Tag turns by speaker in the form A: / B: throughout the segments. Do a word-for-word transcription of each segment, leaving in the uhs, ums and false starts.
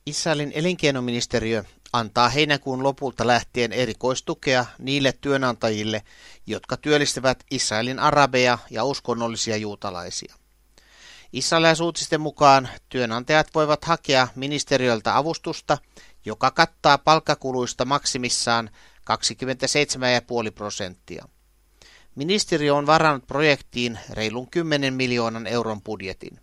A: Israelin elinkeinoministeriö antaa heinäkuun lopulta lähtien erikoistukea niille työnantajille, jotka työllistävät Israelin arabeja ja uskonnollisia juutalaisia. Israelilaisuutisten mukaan työnantajat voivat hakea ministeriöltä avustusta, joka kattaa palkkakuluista maksimissaan kaksikymmentäseitsemän pilkku viisi prosenttia. Ministeriö on varannut projektiin reilun kymmenen miljoonan euron budjetin.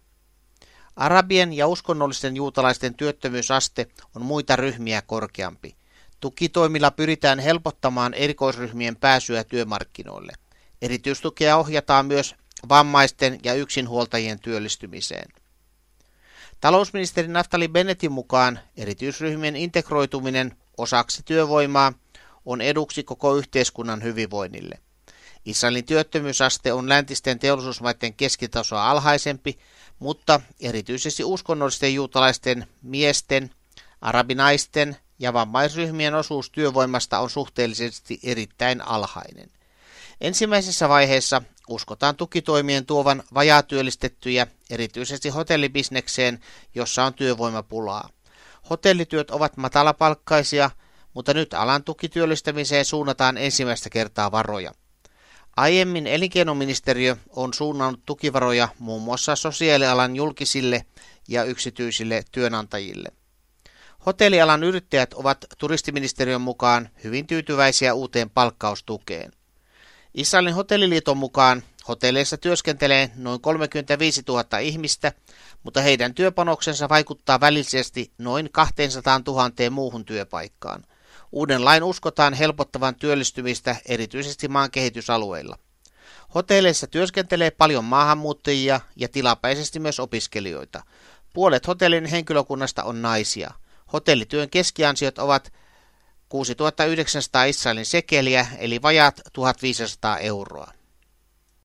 A: Arabien ja uskonnollisten juutalaisten työttömyysaste on muita ryhmiä korkeampi. Tukitoimilla pyritään helpottamaan erikoisryhmien pääsyä työmarkkinoille. Erityistukea ohjataan myös vammaisten ja yksinhuoltajien työllistymiseen. Talousministeri Naftali Bennetin mukaan erityisryhmien integroituminen osaksi työvoimaa on eduksi koko yhteiskunnan hyvinvoinnille. Israelin työttömyysaste on läntisten teollisuusmaiden keskitasoa alhaisempi, mutta erityisesti uskonnollisten juutalaisten, miesten, arabinaisten ja vammaisryhmien osuus työvoimasta on suhteellisesti erittäin alhainen. Ensimmäisessä vaiheessa uskotaan tukitoimien tuovan vajaatyöllistettyjä erityisesti hotellibisnekseen, jossa on työvoimapulaa. Hotellityöt ovat matalapalkkaisia, mutta nyt alan tukityöllistämiseen suunnataan ensimmäistä kertaa varoja. Aiemmin elinkeinoministeriö on suunnannut tukivaroja muun muassa sosiaalialan julkisille ja yksityisille työnantajille. Hotellialan yrittäjät ovat turistiministeriön mukaan hyvin tyytyväisiä uuteen palkkaustukeen. Israelin hotelliliiton mukaan hotelleissa työskentelee noin kolmekymmentäviisituhatta ihmistä, mutta heidän työpanoksensa vaikuttaa välillisesti noin kaksisataatuhatta muuhun työpaikkaan. Uuden lain uskotaan helpottavan työllistymistä erityisesti maan kehitysalueilla. Hotelleissa työskentelee paljon maahanmuuttajia ja tilapäisesti myös opiskelijoita. Puolet hotellin henkilökunnasta on naisia. Hotellityön keskiansiot ovat kuusituhattayhdeksänsataa Israelin sekeliä eli vajaat tuhatviisisataa euroa.